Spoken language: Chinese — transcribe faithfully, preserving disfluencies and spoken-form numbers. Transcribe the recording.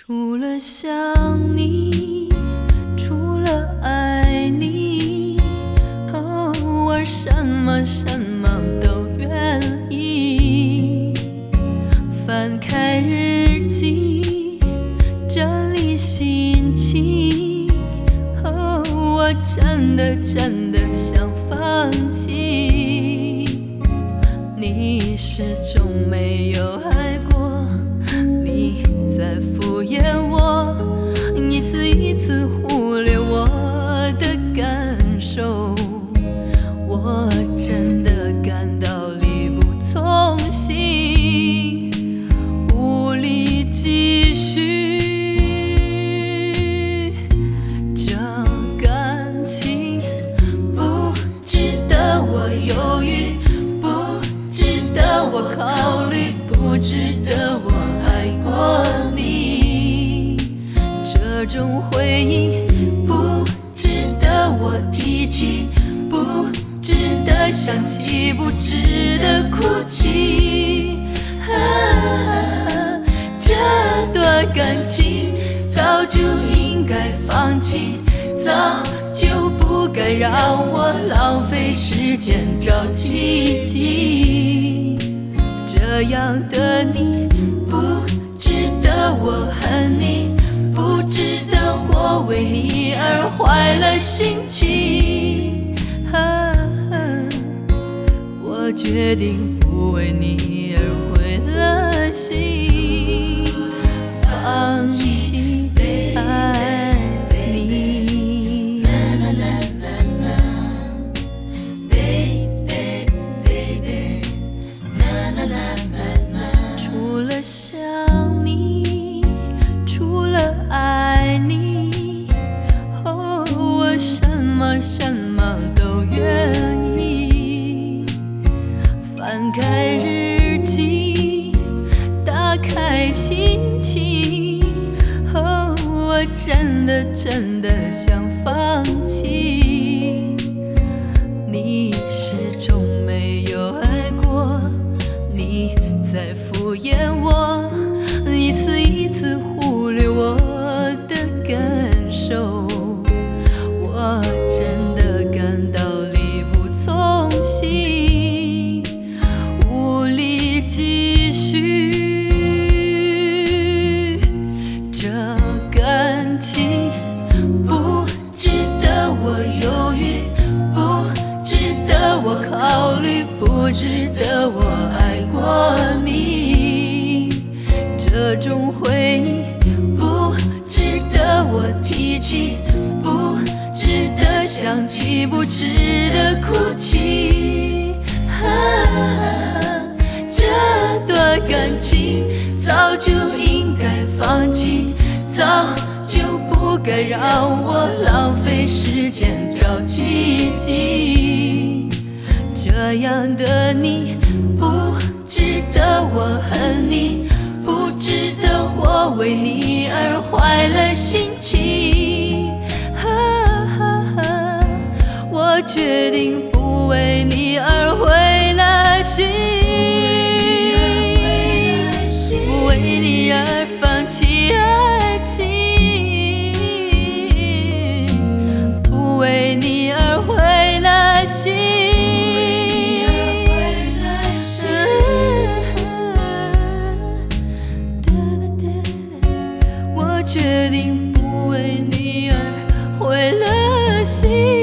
除了想你，除了爱你，偶尔什么什么都愿意。翻开日记，整理心情，哦，我真的真的想放弃。你始终没有爱过，你在敷衍我，一次一次忽略我的感受，我真的感到力不从心，无力继续。这感情不值得我犹豫，不值得我考虑，不值得我爱过你。这种回忆不值得我提起，不值得想起，不值得哭泣。啊，这段感情早就应该放弃，早就不该让我浪费时间找奇迹。这样的你不值得我恨你，不值得我为你而坏了心情。啊，我决定不为你而毁了心，放弃爱你。除了想你，除了爱你，哦，我什么什么都愿意。翻开日记，打开心情，哦，我真的真的想放弃。你始终没有爱过，你在敷衍我，一次一次忽略我的感受，我真的感到力不从心，无力继续。这感情不值得我犹豫，不值得我考虑，不值得我爱过你。这种回忆不值得我提起，不值得想起，不值得哭泣。啊，这段感情早就应该放弃，早就不该让我浪费时间找奇迹。这样的你不值得我恨你，不值得我为你而坏了心情。啊，我决定不为你而毁了心，不为你而放弃爱情，不为你而毁了心。我决定不为你而毁了心。